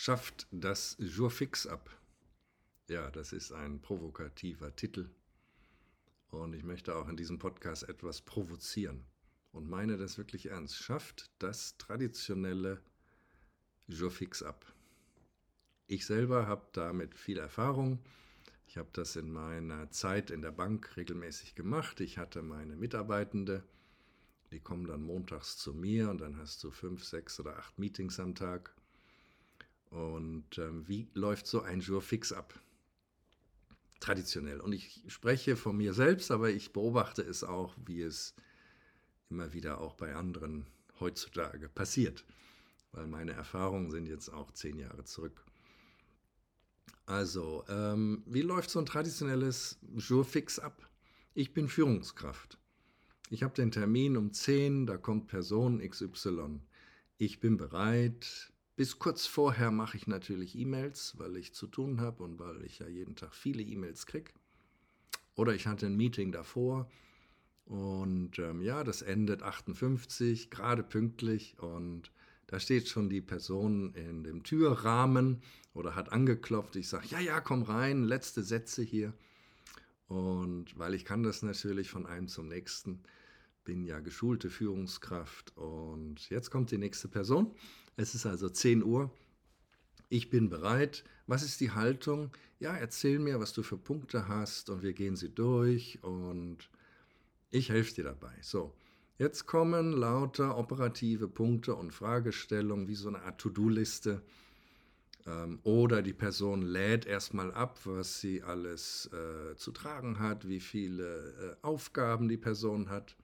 schafft das Jour fix ab? Ja, das ist ein provokativer Titel und ich möchte auch in diesem Podcast etwas provozieren und meine das wirklich ernst. Schafft das traditionelle Jour fix ab? Ich selber habe damit viel Erfahrung. Ich habe das in meiner Zeit in der Bank regelmäßig gemacht. Ich hatte meine Mitarbeitende, die kommen dann montags zu mir und dann hast du 5, 6 oder 8 Meetings am Tag. Und wie läuft so ein Jour fix ab? Traditionell. Und ich spreche von mir selbst, aber ich beobachte es auch, wie es immer wieder auch bei anderen heutzutage passiert. Weil meine Erfahrungen sind jetzt auch 10 Jahre zurück. Also, wie läuft so ein traditionelles Jour fix ab? Ich bin Führungskraft. Ich habe den Termin um 10, da kommt Person XY. Ich bin bereit. Bis kurz vorher mache ich natürlich E-Mails, weil ich zu tun habe und weil ich ja jeden Tag viele E-Mails kriege. Oder ich hatte ein Meeting davor und ja, das endet 58, gerade pünktlich und da steht schon die Person in dem Türrahmen oder hat angeklopft. Ich sage, ja, ja, komm rein, letzte Sätze hier. Und weil ich kann das natürlich von einem zum nächsten, bin ja geschulte Führungskraft und jetzt kommt die nächste Person. Es ist also 10 Uhr. Ich bin bereit. Was ist die Haltung? Ja, erzähl mir, was du für Punkte hast und wir gehen sie durch und ich helfe dir dabei. So, jetzt kommen lauter operative Punkte und Fragestellungen wie so eine Art To-Do-Liste. Oder die Person lädt erstmal ab, was sie alles zu tragen hat, wie viele Aufgaben die Person hat.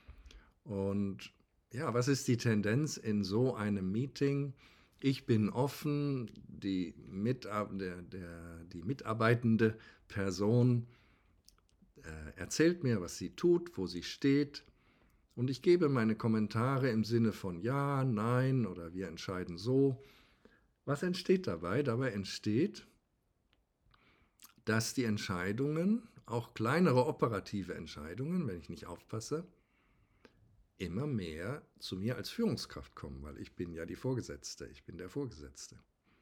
Und ja, was ist die Tendenz in so einem Meeting? Ich bin offen, die mitarbeitende Person erzählt mir, was sie tut, wo sie steht. Und ich gebe meine Kommentare im Sinne von ja, nein oder wir entscheiden so. Was entsteht dabei? Dabei entsteht, dass die Entscheidungen, auch kleinere operative Entscheidungen, wenn ich nicht aufpasse, immer mehr zu mir als Führungskraft kommen, weil ich bin ja die Vorgesetzte, ich bin der Vorgesetzte.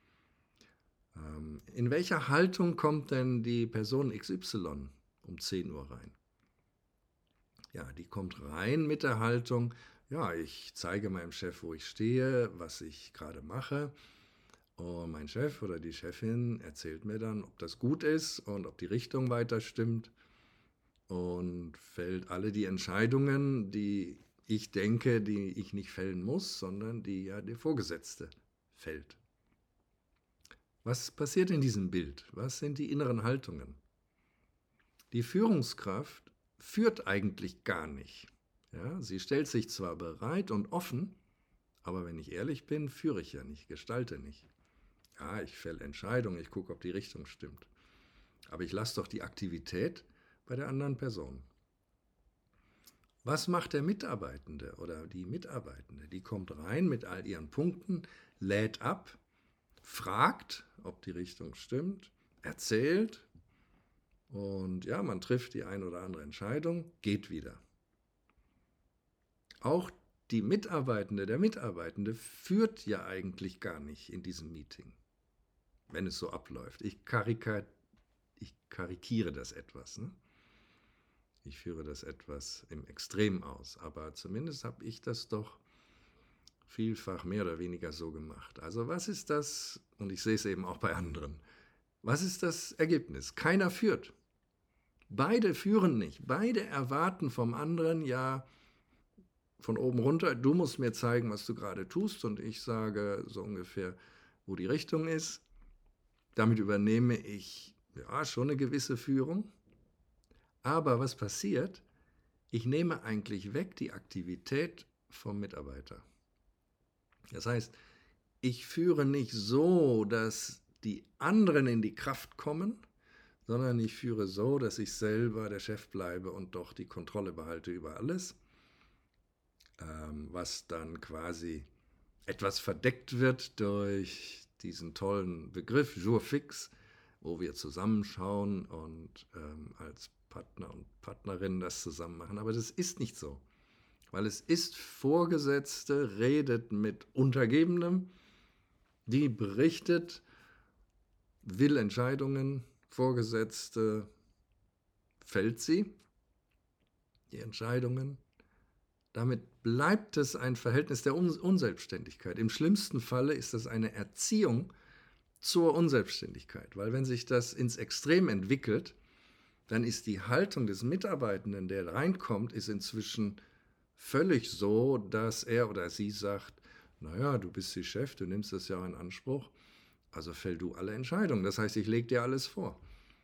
In welcher Haltung kommt denn die Person XY um 10 Uhr rein? Ja, die kommt rein mit der Haltung, ja, ich zeige meinem Chef, wo ich stehe, was ich gerade mache. Und mein Chef oder die Chefin erzählt mir dann, ob das gut ist und ob die Richtung weiter stimmt. Und fällt alle die Entscheidungen, die ich denke, die ich nicht fällen muss, sondern die ja der Vorgesetzte fällt. Was passiert in diesem Bild? Was sind die inneren Haltungen? Die Führungskraft führt eigentlich gar nicht. Ja, sie stellt sich zwar bereit und offen, aber wenn ich ehrlich bin, führe ich ja nicht, gestalte nicht. Ja, ich fälle Entscheidungen, ich gucke, ob die Richtung stimmt. Aber ich lasse doch die Aktivität bei der anderen Person. Was macht der Mitarbeitende oder die Mitarbeitende? Die kommt rein mit all ihren Punkten, lädt ab, fragt, ob die Richtung stimmt, erzählt und ja, man trifft die ein oder andere Entscheidung, geht wieder. Auch die Mitarbeitende, der Mitarbeitende führt ja eigentlich gar nicht in diesem Meeting, wenn es so abläuft. Ich karikiere das etwas. Ne? Ich führe das etwas im Extrem aus, aber zumindest habe ich das doch vielfach mehr oder weniger so gemacht. Also was ist das, und ich sehe es eben auch bei anderen, was ist das Ergebnis? Keiner führt. Beide führen nicht. Beide erwarten vom anderen ja von oben runter, du musst mir zeigen, was du gerade tust und ich sage so ungefähr, wo die Richtung ist. Damit übernehme ich ja schon eine gewisse Führung. Aber was passiert? Ich nehme eigentlich weg die Aktivität vom Mitarbeiter. Das heißt, ich führe nicht so, dass die anderen in die Kraft kommen, sondern ich führe so, dass ich selber der Chef bleibe und doch die Kontrolle behalte über alles, was dann quasi etwas verdeckt wird durch diesen tollen Begriff Jour fix, wo wir zusammenschauen und als Partner und Partnerin das zusammen machen. Aber das ist nicht so, weil es ist Vorgesetzte, redet mit Untergebenem Die berichtet, will Entscheidungen, Vorgesetzte fällt sie, die Entscheidungen. Damit bleibt es ein Verhältnis der Unselbstständigkeit. Im schlimmsten Falle ist das eine Erziehung zur Unselbstständigkeit, weil wenn sich das ins Extrem entwickelt, dann ist die Haltung des Mitarbeitenden, der reinkommt, ist inzwischen völlig so, dass er oder sie sagt, naja, du bist die Chef, du nimmst das ja in Anspruch, also fäll du alle Entscheidungen. Das heißt, ich lege dir alles vor.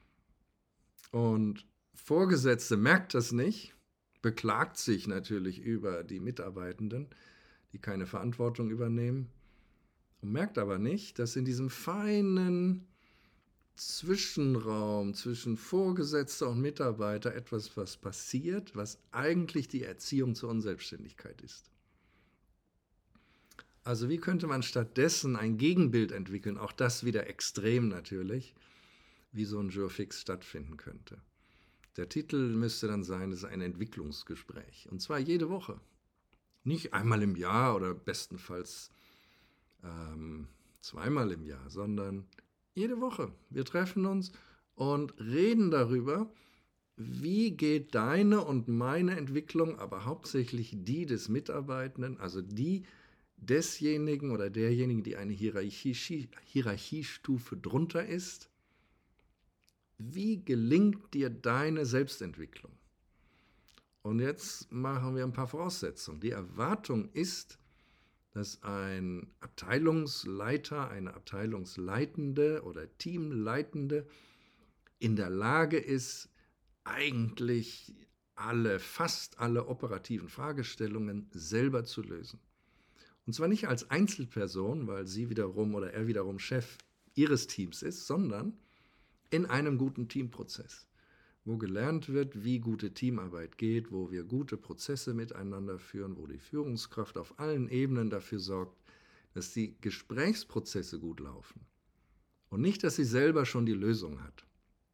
Und Vorgesetzte merkt das nicht, beklagt sich natürlich über die Mitarbeitenden, die keine Verantwortung übernehmen, und merkt aber nicht, dass in diesem feinen Zwischenraum zwischen Vorgesetzter und Mitarbeiter etwas, was passiert, was eigentlich die Erziehung zur Unselbstständigkeit ist. Also wie könnte man stattdessen ein Gegenbild entwickeln, auch das wieder extrem natürlich, wie so ein Jour fix stattfinden könnte. Der Titel müsste dann sein, es ist ein Entwicklungsgespräch. Und zwar jede Woche. Nicht einmal im Jahr oder bestenfalls zweimal im Jahr, sondern jede Woche. Wir treffen uns und reden darüber, wie geht deine und meine Entwicklung, aber hauptsächlich die des Mitarbeitenden, also die desjenigen oder derjenigen, die eine Hierarchiestufe drunter ist, wie gelingt dir deine Selbstentwicklung? Und jetzt machen wir ein paar Voraussetzungen. Die Erwartung ist, dass ein Abteilungsleiter, eine Abteilungsleitende oder Teamleitende in der Lage ist, eigentlich fast alle operativen Fragestellungen selber zu lösen. Und zwar nicht als Einzelperson, weil sie wiederum oder er wiederum Chef ihres Teams ist, sondern in einem guten Teamprozess, wo gelernt wird, wie gute Teamarbeit geht, wo wir gute Prozesse miteinander führen, wo die Führungskraft auf allen Ebenen dafür sorgt, dass die Gesprächsprozesse gut laufen und nicht, dass sie selber schon die Lösung hat.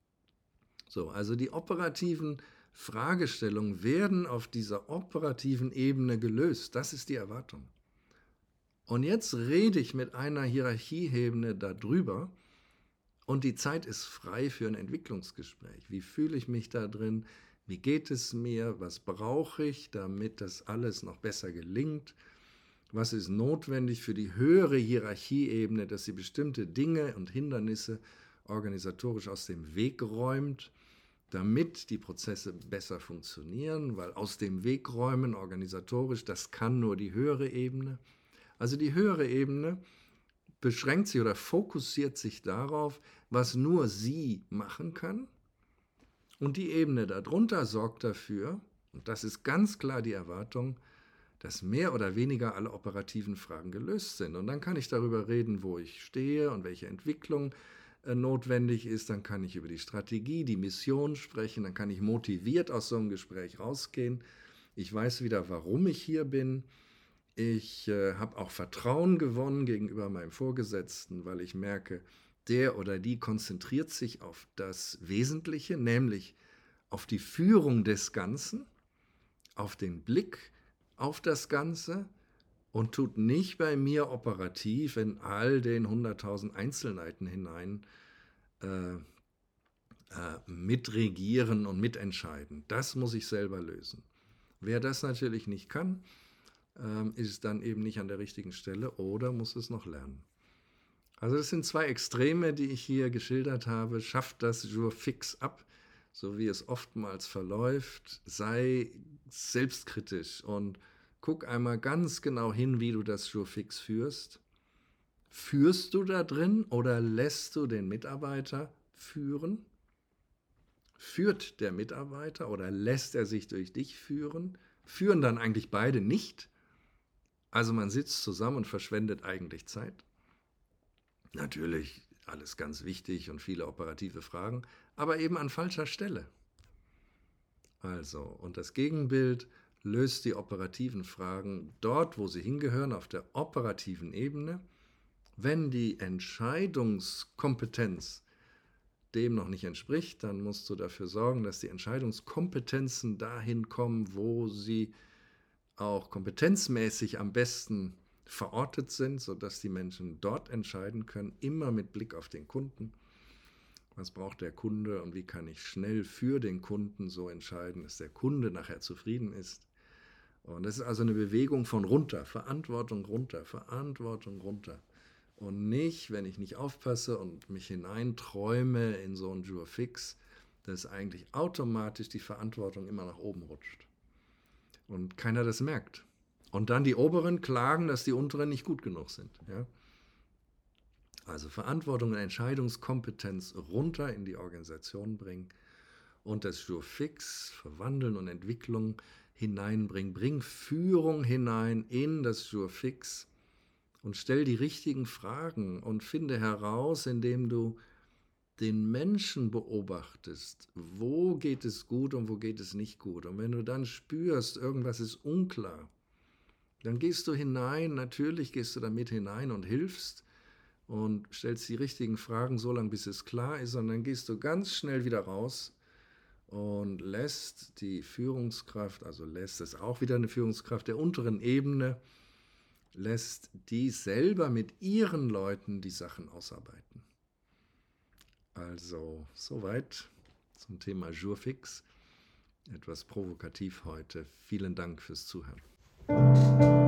So, also die operativen Fragestellungen werden auf dieser operativen Ebene gelöst. Das ist die Erwartung. Und jetzt rede ich mit einer Hierarchieebene darüber, und die Zeit ist frei für ein Entwicklungsgespräch. Wie fühle ich mich da drin? Wie geht es mir? Was brauche ich, damit das alles noch besser gelingt? Was ist notwendig für die höhere Hierarchieebene, dass sie bestimmte Dinge und Hindernisse organisatorisch aus dem Weg räumt, damit die Prozesse besser funktionieren? Weil aus dem Weg räumen organisatorisch, das kann nur die höhere Ebene. Also die höhere Ebene beschränkt sich oder fokussiert sich darauf, was nur sie machen kann. Und die Ebene darunter sorgt dafür, und das ist ganz klar die Erwartung, dass mehr oder weniger alle operativen Fragen gelöst sind. Und dann kann ich darüber reden, wo ich stehe und welche Entwicklung notwendig ist. Dann kann ich über die Strategie, die Mission sprechen. Dann kann ich motiviert aus so einem Gespräch rausgehen. Ich weiß wieder, warum ich hier bin. Ich habe auch Vertrauen gewonnen gegenüber meinem Vorgesetzten, weil ich merke, der oder die konzentriert sich auf das Wesentliche, nämlich auf die Führung des Ganzen, auf den Blick auf das Ganze und tut nicht bei mir operativ in all den 100.000 Einzelheiten hinein mitregieren und mitentscheiden. Das muss ich selber lösen. Wer das natürlich nicht kann, ist dann eben nicht an der richtigen Stelle oder muss es noch lernen. Also das sind zwei Extreme, die ich hier geschildert habe. Schafft das Jour fix ab, so wie es oftmals verläuft. Sei selbstkritisch und guck einmal ganz genau hin, wie du das Jour fix führst. Führst du da drin oder lässt du den Mitarbeiter führen? Führt der Mitarbeiter oder lässt er sich durch dich führen? Führen dann eigentlich beide nicht? Also man sitzt zusammen und verschwendet eigentlich Zeit. Natürlich alles ganz wichtig und viele operative Fragen, aber eben an falscher Stelle. Also, und das Gegenbild löst die operativen Fragen dort, wo sie hingehören, auf der operativen Ebene. Wenn die Entscheidungskompetenz dem noch nicht entspricht, dann musst du dafür sorgen, dass die Entscheidungskompetenzen dahin kommen, wo sie auch kompetenzmäßig am besten verortet sind, sodass die Menschen dort entscheiden können, immer mit Blick auf den Kunden. Was braucht der Kunde und wie kann ich schnell für den Kunden so entscheiden, dass der Kunde nachher zufrieden ist. Und das ist also eine Bewegung von runter, Verantwortung runter, Verantwortung runter. Und nicht, wenn ich nicht aufpasse und mich hineinträume in so einen Jour fix, dass eigentlich automatisch die Verantwortung immer nach oben rutscht. Und keiner das merkt. Und dann die Oberen klagen, dass die Unteren nicht gut genug sind. Ja? Also Verantwortung und Entscheidungskompetenz runter in die Organisation bringen und das Jour fix verwandeln und Entwicklung hineinbringen. Bring Führung hinein in das Jour fix und stell die richtigen Fragen und finde heraus, indem du den Menschen beobachtest, wo geht es gut und wo geht es nicht gut. Und wenn du dann spürst, irgendwas ist unklar, dann gehst du hinein, natürlich gehst du damit hinein und hilfst und stellst die richtigen Fragen so lange, bis es klar ist, und dann gehst du ganz schnell wieder raus und lässt die Führungskraft, also lässt es auch wieder eine Führungskraft der unteren Ebene, lässt die selber mit ihren Leuten die Sachen ausarbeiten. Also soweit zum Thema Jour fix. Etwas provokativ heute. Vielen Dank fürs Zuhören.